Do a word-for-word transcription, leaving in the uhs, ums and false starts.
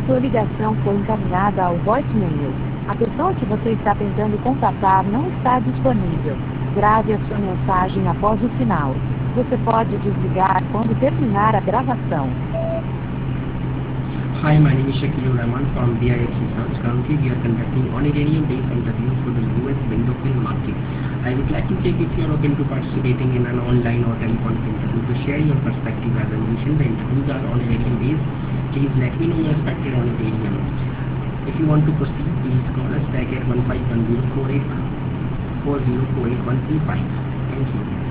sua ligação foi encaminhada ao voicemail. A pessoa que você está tentando contatar não está disponível. Grave a sua mensagem após o sinal. Você pode desligar quando terminar a gravação. Hi, my name is Shakil Rahman from B I X Research. Currently, we are conducting on-Ethereum-based interview for the U S window film market. I would like to check if you are open to participating in an online or telephonic interview to share your perspective. As I mentioned, the interviews are on-Ethereum-based. Please let me know your perspective on Ethereum. If you want to proceed, please call us back at one five one zero four eight four zero four eight one three five. Thank you.